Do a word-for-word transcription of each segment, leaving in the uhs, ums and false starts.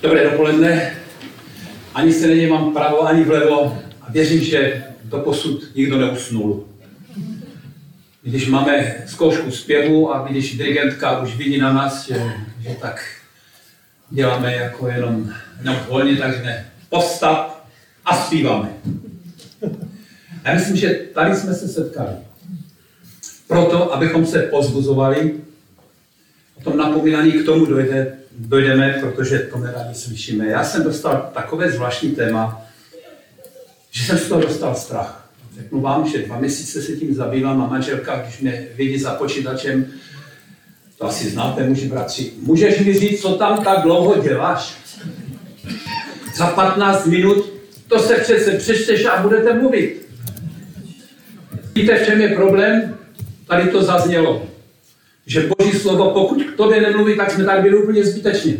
Dobré dopoledne. Ani se nedívám pravo, ani vlevo a věřím, že doposud nikdo neusnul. Když máme zkoušku zpěvu a když dirigentka už vidí na nás, že, že tak děláme jako jenom, jenom volně, takže povstat a zpíváme. A já myslím, že tady jsme se setkali. Proto, abychom se povzbuzovali, o tom napomínání k tomu dojde, dojdeme, protože to nerádi slyšíme. Já jsem dostal takové zvláštní téma, že jsem z toho dostal strach. Řeknu vám, že dva měsíce se tím zabývám a manželka, když mě vidí za počítačem, to asi znáte, muži bratři, můžeš mi říct, co tam tak dlouho děláš? Za patnáct minut to se přece přečteš a budete mluvit. Víte, v čem je problém? Tady to zaznělo. Že Boží slovo, pokud k tobě nemluví, tak jsme tady byli úplně zbytečně.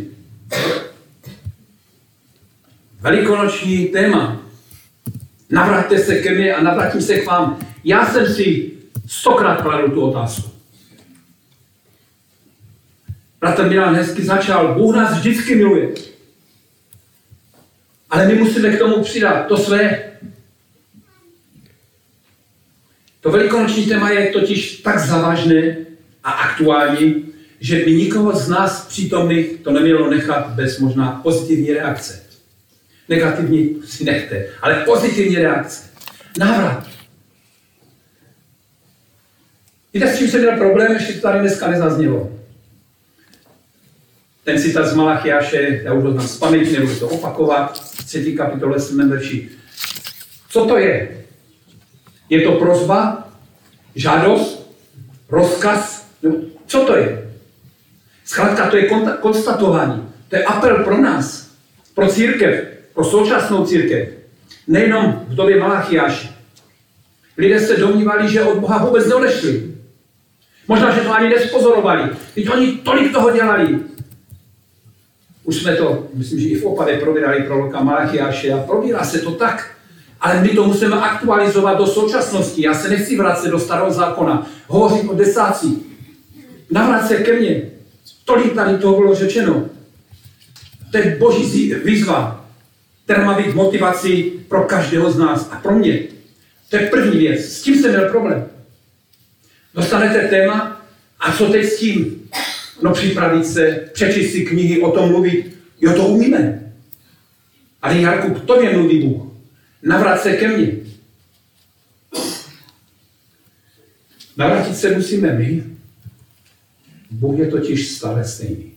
Velikonoční téma. Navraťte se ke mně a navrátím se k vám. Já jsem si stokrát kladl tu otázku. Bratr Milan hezky začal. Bůh nás vždycky miluje. Ale my musíme k tomu přidat to své. To velikonoční téma je totiž tak závažné a aktuální, že by nikoho z nás přítomných to nemělo nechat bez možná pozitivní reakce. Negativní si nechte, ale pozitivní reakce. Návrat. Víte, s čím jsem měl problém, ještě to tady dneska nezaznělo. Ten citát z Malachiáše, já už ho znám z paměti, nebudu to opakovat, v třetí kapitole sedmém verši. Co to je? Je to prosba, žádost, rozkaz? Nebo co to je? Zkrátka to je konstatování. To je apel pro nás, pro církev, pro současnou církev. Nejenom v době Malachiáše. Lidé se domnívali, že od Boha vůbec neodešli. Možná, že to ani nespozorovali. Teď oni tolik toho dělali. Už jsme to, myslím, že i v Opavě probírali proroka Malachiáše a probírá se to tak. Ale my to musíme aktualizovat do současnosti. Já se nechci vracet do starého zákona. Hovořit o desácích. Navrát se ke mně. Tolik tady toho bylo řečeno. To je Boží výzva, která má být motivací pro každého z nás a pro mě. To je první věc. S tím jsem měl problém. Dostanete téma a co teď s tím? No připravit se, přečíst si knihy, o tom mluvit. Jo, to umíme. Ale Jarku, k tobě mluví Bůh. Navrát se ke mně. Navrátit se musíme my. Bůh je totiž stále stejný.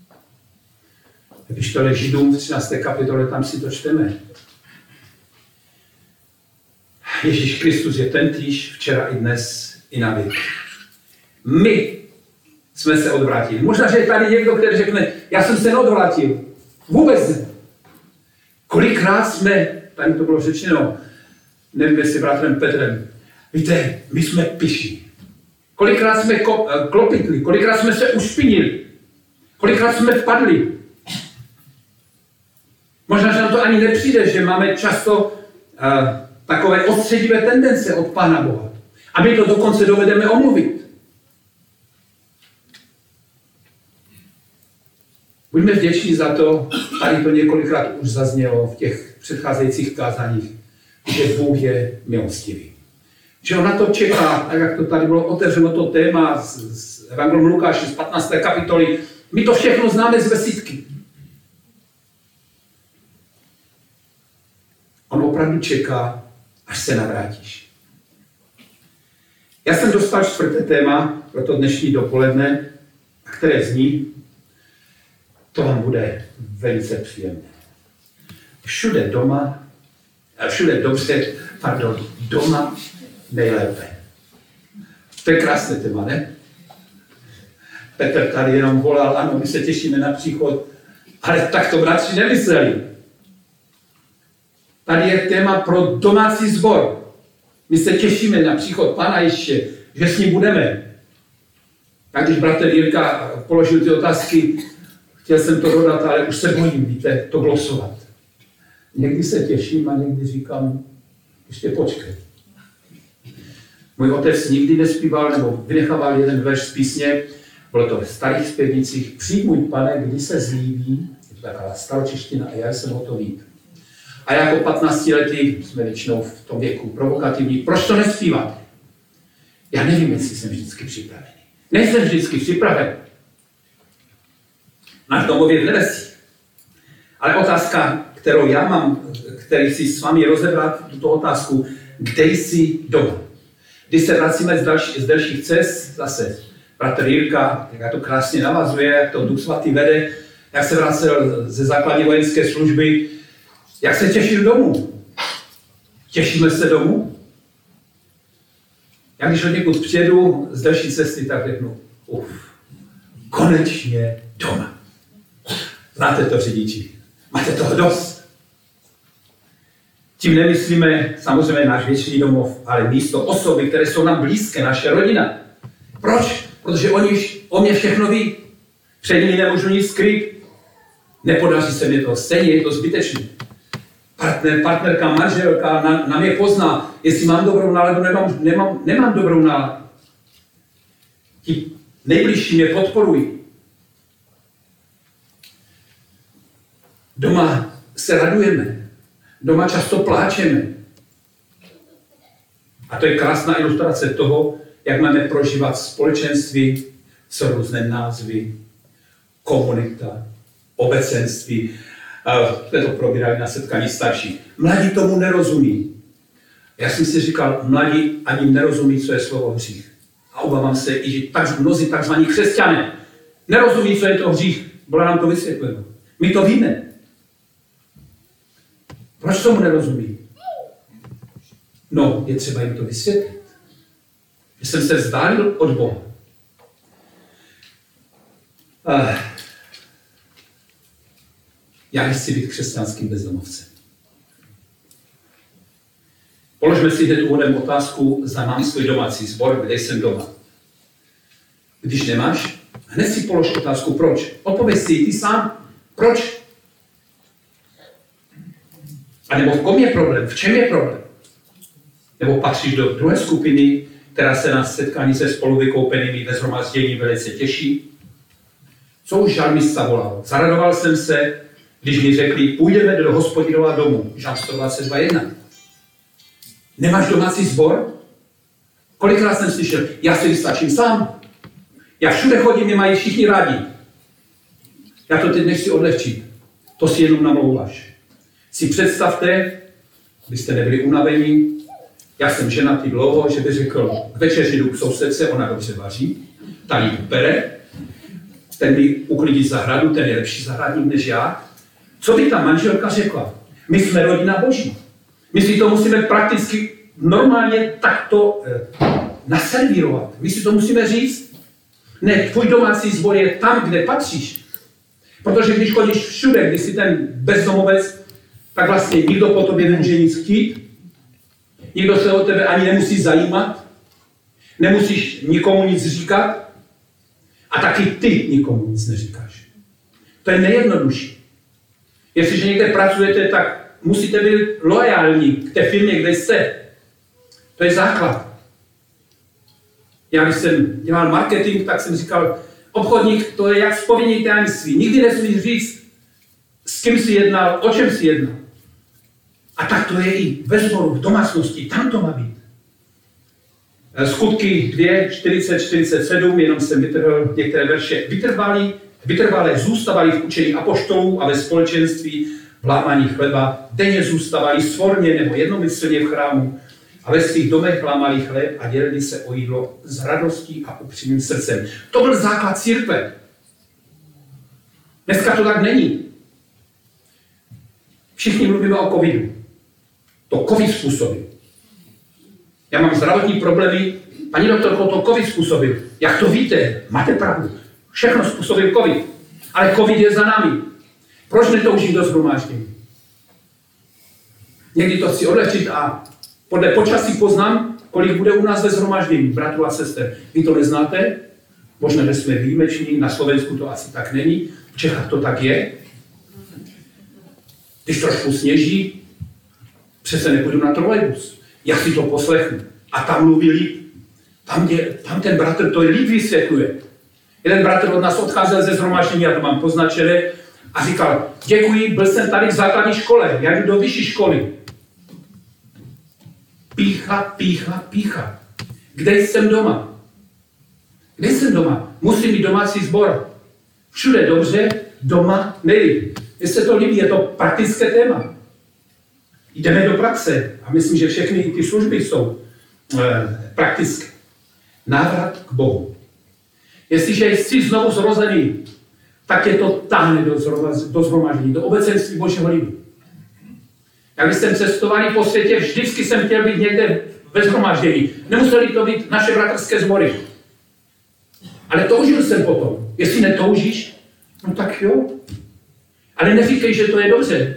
Když to leží Židům v třinácté kapitole, tam si to čteme. Ježíš Kristus je tentýž včera i dnes i na věky. My jsme se odvrátili. Možná, že je tady někdo, který řekne, já jsem se neodvrátil. Vůbec ne. Kolikrát jsme, tady to bylo řečeno, nevím, jestli bratrem Petrem, víte, my jsme pyšní. Kolikrát jsme klopitli, kolikrát jsme se ušpinili, kolikrát jsme vpadli. Možná, že nám to ani nepřijde, že máme často uh, takové odstředivé tendence od Pána Boha. A my to dokonce dovedeme omluvit. Buďme vděční za to, tady to několikrát už zaznělo v těch předcházejících kázáních, že Bůh je milostivý. Že on na to čeká, tak jak to tady bylo otevřeno to téma z, z Evangelium Lukáše z patnácté kapitoly. My to všechno známe z besídky. On opravdu čeká, až se navrátíš. Já jsem dostal čtvrté téma pro to dnešní dopoledne, které zní, to vám bude velice příjemné. Všude doma, všude dobře, pardon, doma nejlépe. To je krásné téma, ne? Petr tady jenom volal, ano, my se těšíme na příchod, ale tak to bratři nemysleli. Tady je téma pro domácí sbor. My se těšíme na příchod Pána Ježíše, že s ním budeme. A když bratr Jirka položil ty otázky, chtěl jsem to dodat, ale už se bojím, víte, to glosovat. Někdy se těším a někdy říkám, ještě počkej. Můj otec nikdy nespíval nebo vynechával jeden verš z písně, bylo to ve starých zpěvnicích. Přijď můj Pane, kdy se zlíbí, taková staročeština a já jsem hotový. A jako patnáctiletý jsme většinou v tom věku provokativní. Proč to nespívat? Já nevím, jestli jsem vždycky připravený. Nejsem vždycky připraven. Na domově v nebesích. Ale otázka, kterou já mám, který si s vámi rozebrat, tuto otázku, kde jsi doma? Když se vracíme z, další, z dalších cest, zase bratr Jirka, jak to krásně navazuje, jak to Duch Svatý vede, jak se vracel ze základní vojenské služby, jak se těšil domů. Těšíme se domů? Já když od někud přijedu z další cesty, tak řeknu, uf, konečně doma. Znáte to, řidiči? Máte toho dost? Tím nemyslíme samozřejmě náš věčný domov, ale místo, osoby, které jsou nám blízké, naše rodina. Proč? Protože oni o mě všechno ví. Před nimi nemůžu nic skrýt. Nepodaří se mi to, stejně je to zbytečné. Partner, partnerka, manželka na, na mě pozná, jestli mám dobrou náladu, nemám, nemám, nemám dobrou náladu. Ti nejbližší mě podporují. Doma se radujeme. Doma často pláčeme. A to je krásná ilustrace toho, jak máme prožívat společenství s různými názvy, komunita, obecenství. Jsme to probírali na setkání starších. Mladí tomu nerozumí. Já jsem si říkal, mladí ani nerozumí, co je slovo hřích. A obávám se, i že tak, mnozí takzvaní křesťané nerozumí, co je to hřích. Bylo nám to vysvětleno. My to víme. Proč tomu nerozumí? No, je třeba jim to vysvětlit. Že jsem se vzdálil od Boha. Uh, já nechci být křesťanským bezdomovcem. Položme si hned úvodem otázku, zda mám svůj domácí sbor, kde jsem doma. Když nemáš, hned si polož otázku, proč. Odpověď si ty sám, proč? A nebo v kom je problém? V čem je problém? Nebo patříš do druhé skupiny, která se na setkání se spoluvykoupenými ve shromáždění velice těší? Co už žalmista volal? Zaradoval jsem se, když mi řekli, půjdeme do Hospodinova domu. Žalm sto dvacet dva jedna. Nemáš domácí sbor? Kolikrát jsem slyšel, já si vystačím sám. Já všude chodím, mě mají všichni rádi. Já to teď nechci odlehčit. To si jenom namlouváš. Si představte, abyste nebyli unavení, já jsem ženatý dlouho, že by řekl, k večeři jdu k sousedce, ona dobře vaří, ta jí upere, ten by uklidí zahradu, ten je lepší zahradník než já. Co by ta manželka řekla? My jsme rodina Boží. My si to musíme prakticky normálně takto eh, naservírovat. My si to musíme říct. Ne, tvůj domácí sbor je tam, kde patříš. Protože když chodíš všude, když jsi ten bezdomovec, tak vlastně nikdo po tobě nemůže nic chtít. Nikdo se o tebe ani nemusí zajímat. Nemusíš nikomu nic říkat. A taky ty nikomu nic neříkáš. To je nejjednodušší. Jestliže někde pracujete, tak musíte být loajální k té firmě, kde jste. To je základ. Já když jsem dělal marketing, tak jsem říkal, obchodník, to je jak zpovědní tajemství. Nikdy nesmíš říct, s kým jsi jednal, o čem jsi jednal. A tak to je i ve sboru, v domácnosti, tam to má být. Skutky dva, čtyřicet, čtyřicet sedm, jenom jsem vytrhl některé verše. Vytrvali, vytrvalé zůstávali v učení apoštolů a ve společenství v lámání chleba, denně zůstávali svorně nebo jednomyslně v chrámu a ve svých domech lámali chléb a dělili se o jídlo s radostí a upřímným srdcem. To byl základ církve. Dneska to tak není. Všichni mluvíme o covidu. To covid způsobil. Já mám zdravotní problémy, paní doktorko, to covid způsobil. Jak to víte? Máte pravdu. Všechno způsobil covid. Ale covid je za námi. Proč netoužím do shromáždění? Někdy to chci odlehčit a podle počasí poznám, kolik bude u nás ve shromáždění, bratru a sester. Vy to neznáte? Možná, že jsme výjimeční, na Slovensku to asi tak není, v Čechách to tak je. Když trošku sněží, přece nepůjdu na trolejbus. Já si to poslechnu. A tam mluví líp. Tam, je, tam ten bratr to líp vysvětluje. Jeden bratr od nás odcházel ze shromáždění, já to mám poznačené, A říkal, děkuji, byl jsem tady v základní škole, já jdu do vyšší školy. Pícha, pícha, pícha. Kde jsem doma? Kde jsem doma? Musím mít domácí sbor. Všude dobře, doma nejlíp. Mně se to líbí, je to praktické téma. Jdeme do praxe a myslím, že všechny ty služby jsou e, praktické. Návrat k Bohu. Jestliže jsi znovu zrozený, tak je to táhne do, do zhromaždění, do obecenství Božího lidu. Jak když jsem cestoval po světě, vždycky jsem chtěl být někde ve shromáždění. Nemuseli to být naše bratrské sbory. Ale toužil jsem potom. Jestli netoužíš, no tak jo. Ale neříkej, že to je dobře.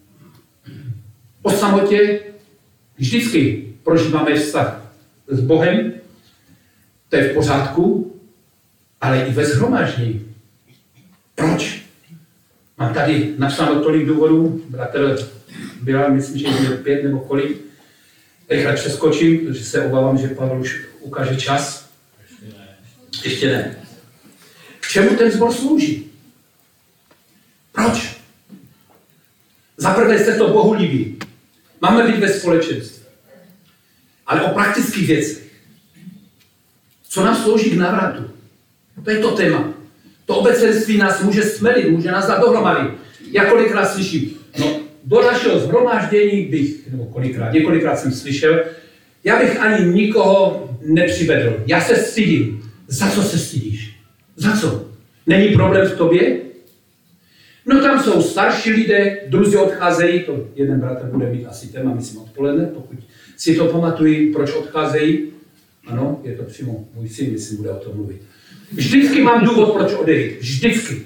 O samotě vždycky prožíváme vztah s Bohem, to je v pořádku, ale i ve shromáždění. Proč? Mám tady napsáno tolik důvodů, bratr byla, myslím, že je pět nebo kolik. Rychle přeskočím, protože se obávám, že Pavel už ukáže čas. Ještě ne. K čemu ten sbor slouží? Proč? Zaprvé se to Bohu líbí. Máme být ve společenství. Ale o praktických věcech. Co nám slouží k návratu? To je to téma. To obecenství nás může smelit, může nás dát dohromady. Já kolikrát slyším, no do našeho shromáždění bych, nebo kolikrát, několikrát jsem slyšel, já bych ani nikoho nepřivedl. Já se stydím. Za co se stydíš? Za co? Není problém v tobě? No tam jsou starší lidé, druzí odcházejí, to jeden bratr bude mít asi téma, myslím, odpoledne, pokud si to pamatují, proč odcházejí. Ano, je to přímo můj syn, myslím, bude o tom mluvit. Vždycky mám důvod, proč odejít. Vždycky.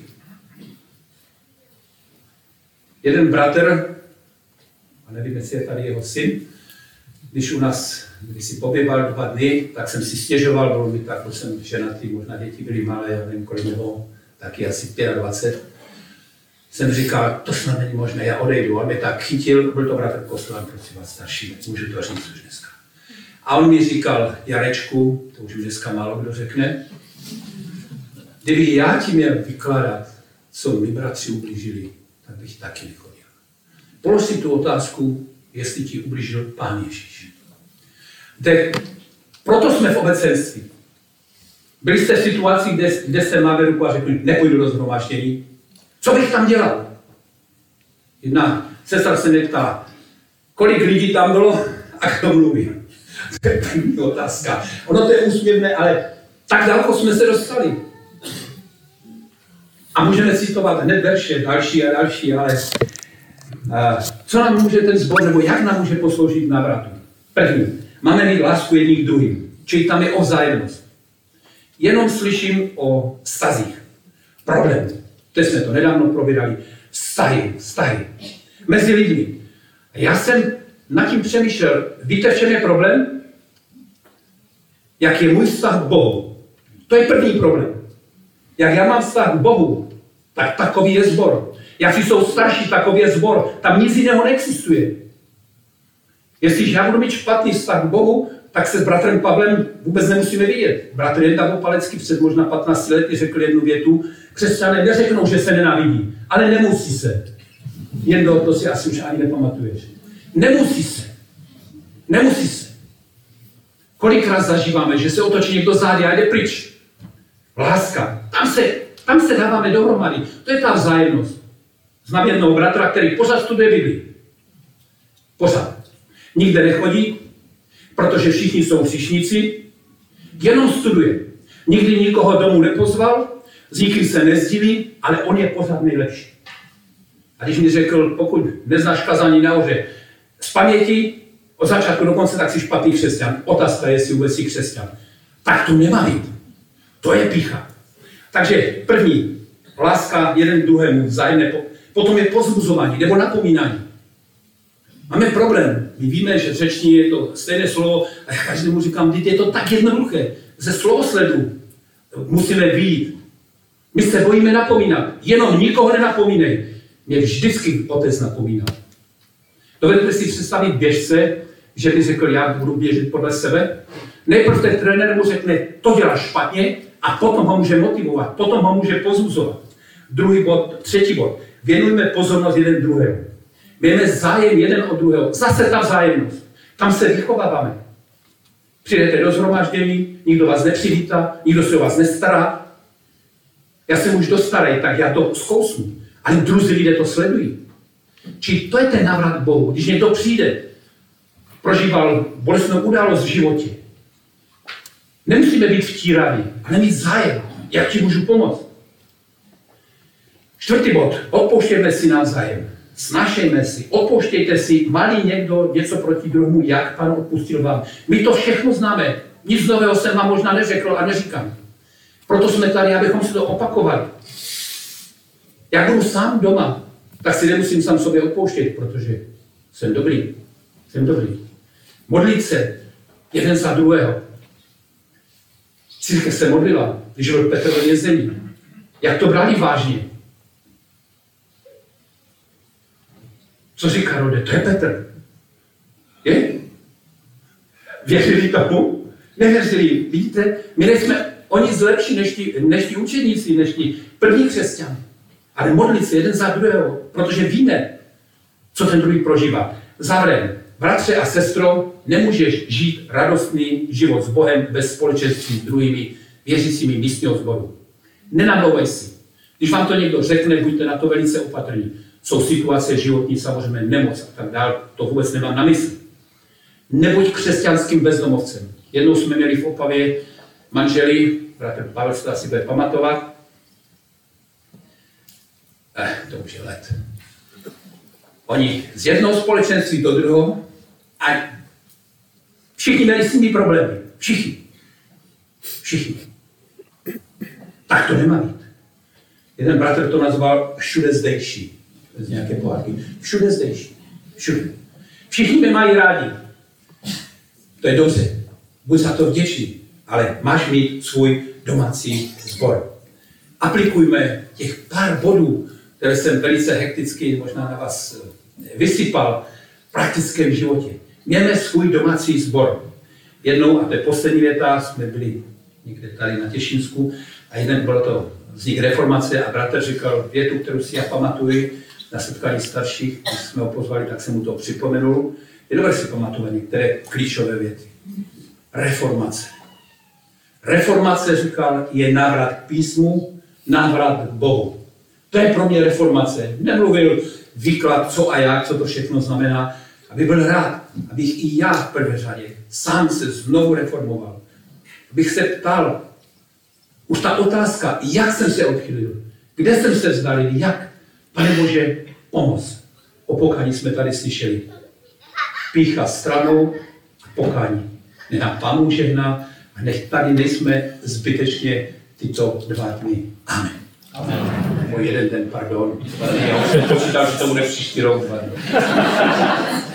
Jeden bratr, a nevím, jestli je tady jeho syn, když u nás, když si poběval dva dny, tak jsem si stěžoval, bylo mi tak, jsem ženatý, možná děti byly malé, já nevím, kolik bylo, taky asi dvacet pět. Jsem říkal, to snad není možné, já odejdu. On mě tak chytil, byl to bratr Kostelán, prosím vás, starší, můžu to říct už dneska. A on mi říkal, Jarečku, to už dneska málo kdo řekne, kdyby já ti měl vykládat, co mi bratři ublížili, tak bych taky nechodil. Polož si tu otázku, jestli ti ublížil Pán Ježíš. De, proto jsme v obecenství. Byli jste v situaci, kde, kde jste máte ruku a řekli, nepůjdu do shromáždění. Co bych tam dělal? Jedna sestra se mě ptala, kolik lidí tam bylo a kdo mluví. To je první otázka. Ono to je úsměvné, ale tak daleko jsme se dostali. A můžeme citovat hned verše, další a další, ale uh, co nám může ten sbor, nebo jak nám může posloužit k návratu? První, máme mít lásku jedni k druhým, čili tam je o vzájemnost. Jenom slyším o vztazích. Problém. To jsme to nedávno probírali. Vztahy, vztahy. Mezi lidmi. Já jsem nad tím přemýšlel. Víte, v čem je problém? Jak je můj vztah k Bohu. To je první problém. Jak já mám vztah k Bohu, tak takový je sbor. Jak jsou starší, takový je sbor. Tam nic jiného neexistuje. Jestliže já budu mít špatný vztah k Bohu, tak se s bratrem Pavlem vůbec nemusíme vidět. Bratr Jenda Opalecký před možná patnácti lety řekl jednu větu. Křesťané neřeknou, že se nenávidí, ale nemusí se. Jendo, to si asi už ani nepamatuješ. Nemusí se. Nemusí se. Kolikrát zažíváme, že se otočí někdo zády a jde pryč. Láska. Tam se, tam se dáváme dohromady. To je ta vzájemnost. Znám jednoho bratra, který pořád studuje Bibli. Pořád. Nikde nechodí, protože všichni jsou hříšníci, jenom studuje. Nikdy nikoho domů nepozval, s nikým se nezdílí, ale on je pořád nejlepší. A když mi řekl, pokud neznáš kazání nahoře z paměti, od začátku do konce, tak jsi špatný křesťan. Otázka je, jestli vůbec jsi křesťan. Tak to nemá být. To je pýcha. Takže první, láska jeden druhému, vzájemné, potom je povzbuzování nebo napomínání. Máme problém. My víme, že v řečtině je to stejné slovo a já každému říkám, je to tak jednoduché. Ze slovosledu musíme vyjít. My se bojíme napomínat. Jenom nikoho nenapomínej. Mě vždycky otec napomínal. Dovedete si představit běžce, že by řekl, já budu běžet podle sebe? Nejprve ten trenér mu řekne, to děláš špatně a potom ho může motivovat, potom ho může pozbuzovat. Druhý bod, třetí bod. Věnujme pozornost jeden druhému. Mějme zájem jeden od druhého. Zase ta vzájemnost. Tam se vychováváme. Přijdete do shromáždění, nikdo vás nepřivítá, nikdo se o vás nestará. Já jsem už dost starý, tak já to zkousnu. Ale druzí lidé to sledují. Čili to je ten návrat k Bohu. Když někdo přijde, prožíval bolestnou událost v životě. Nemusíme být vtíraví, ale mít zájem. Jak ti můžu pomoct? Čtvrtý bod. Odpouštějme si navzájem. Snášejme si. Odpouštějte si. Malý někdo něco proti druhému, jak Pán odpustil vám. My to všechno známe. Nic nového jsem vám možná neřekl a neříkám. Proto jsme tady, abychom si to opakovali. Jak budu sám doma, tak si nemusím sám sobě odpouštět, protože jsem dobrý. Jsem dobrý. Modlit se jeden za druhého. Církev se modlila, když byl Petr ve vězení. Jak to brali vážně? Co říká Rode? To je Petr. Je? Věřili tomu? Nevěřili. Vidíte, my nejsme o nic lepší než ti, než ti učeníci, než ti první křesťané. Ale modlit se jeden za druhého, protože víme, co ten druhý prožívá. Závěrem, bratře a sestro, nemůžeš žít radostný život s Bohem bez společenství s druhými věřícími místního sboru. Nenamlouvej si. Když vám to někdo řekne, buďte na to velice opatrní. Jsou situace životní, samozřejmě nemoc a tak dále, to vůbec nemám na mysli. Nebuď křesťanským bezdomovcem. Jednou jsme měli v Opavě manželi, bratr Pavel se to asi bude pamatovat. Eh, to už je let. Oni z jednoho společenství do druhého a všichni měli s nimi problémy. Všichni. Všichni. Tak to nemá být. Jeden bratr to nazval všude zdejší. Z nějaké pohádky. Všude zdejší. Všude. Všichni mě mají rádi. To je dobře. Buď za to vděčný. Ale máš mít svůj domácí sbor. Aplikujme těch pár bodů, které jsem velice hekticky možná na vás vysypal v praktickém životě. Mějme svůj domácí sbor. Jednou, a to je poslední věta, jsme byli někde tady na Těšínsku a jeden bylo to vznik reformace a bratr říkal větu, kterou si já pamatuju na setkání starších, když jsme ho pozvali, tak jsem mu to připomenul. Je dobré si pamatovat některé klíčové věty. Reformace. Reformace, říkal, je návrat k písmu, návrat k Bohu. To je pro mě reformace. Nemluvil výklad, co a jak, co to všechno znamená. Aby byl rád, abych i já v prvé řadě sám se znovu reformoval. Abych se ptal, už ta otázka, jak jsem se odchylil, kde jsem se vzdalil, jak, Pane Bože, pomoz. O pokání jsme tady slyšeli. Pýcha stranou a pokání. Nech nám Pán žehná a nech tady nejsme zbytečně tyto dva dny. Amen. Amen. O jeden den, pardon. Já už jsem počítal, že to bude příští rok.